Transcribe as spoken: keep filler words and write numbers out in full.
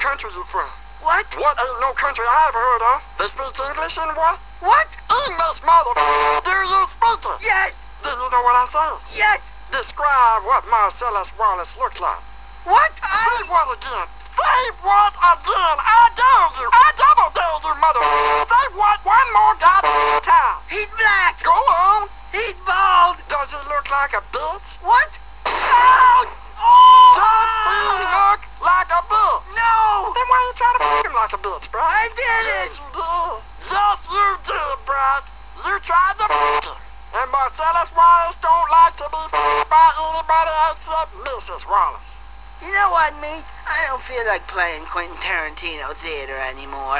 country you from? What? What ain't no country I ever heard of? They speak English in what? What? English, mother. Do you speak it? Yes. Then you know what I say? Yes. Describe what Marcellus Wallace looked like. What? Say I... what again? Say what again? I dare you. I double dare you, mother. Say what one more goddamn time. He's black. Go on. He's bald. Does he look like a bitch? What? Oh! Oh! Does he look like a bitch? No! Then why you try to fuck him like a bitch, Brad? I did Yes, it! you did. Yes, you did, Brad. You tried to fuck him. And Marcellus Wallace don't like to be fucked by anybody except Missus Wallace. You know what, mate? I don't feel like playing Quentin Tarantino theater anymore.